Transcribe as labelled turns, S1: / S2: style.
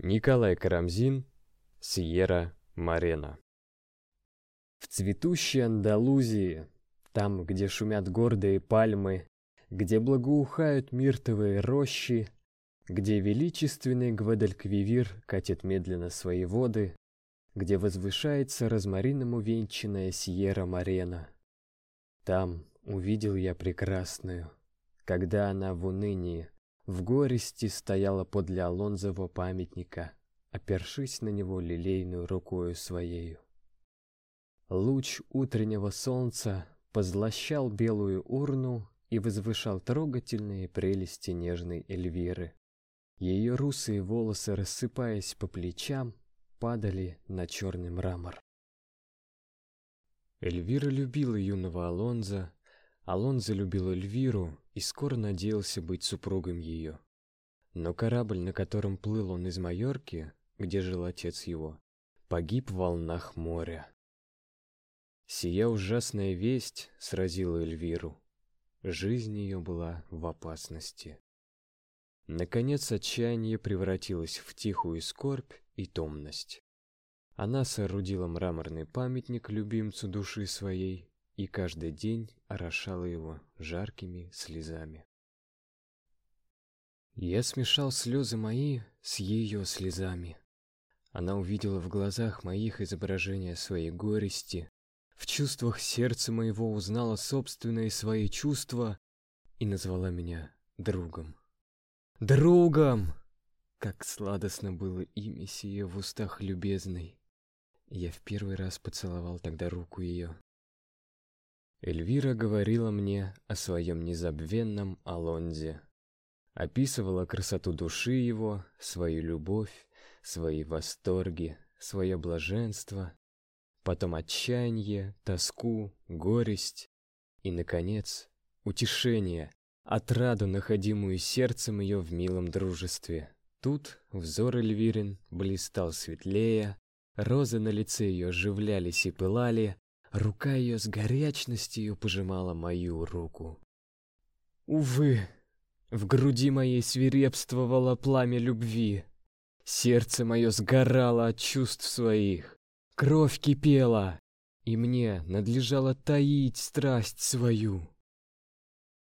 S1: Николай Карамзин, Сьерра Морена. В цветущей Андалузии, там, где шумят гордые пальмы, где благоухают миртовые рощи, где величественный Гвадальквивир катит медленно свои воды, где возвышается розмарином увенчанная Сьерра Морена. Там увидел я прекрасную, когда она в унынии, в горести стояла подле Алонзова памятника, опершись на него лилейную рукою своею. Луч утреннего солнца позлощал белую урну и возвышал трогательные прелести нежной Эльвиры. Ее русые волосы, рассыпаясь по плечам, падали на черный мрамор. Эльвира любила юного Алонза, Алонзо любил Эльвиру и скоро надеялся быть супругом ее. Но корабль, на котором плыл он из Майорки, где жил отец его, погиб в волнах моря. Сия ужасная весть сразила Эльвиру. Жизнь ее была в опасности. Наконец отчаяние превратилось в тихую скорбь и томность. Она соорудила мраморный памятник любимцу души своей и каждый день орошала его жаркими слезами. Я смешал слезы мои с ее слезами. Она увидела в глазах моих изображение своей горести, в чувствах сердца моего узнала собственные свои чувства и назвала меня другом. Другом! Как сладостно было имя сие в устах любезной. Я в первый раз поцеловал тогда руку ее. Эльвира говорила мне о своем незабвенном Алонзе, описывала красоту души его, свою любовь, свои восторги, свое блаженство, потом отчаяние, тоску, горесть и, наконец, утешение, отраду, находимую сердцем ее в милом дружестве. Тут взор Эльвирин блистал светлее, розы на лице ее оживлялись и пылали, рука ее с горячностью пожимала мою руку. Увы, в груди моей свирепствовало пламя любви, сердце мое сгорало от чувств своих, кровь кипела, и мне надлежало таить страсть свою.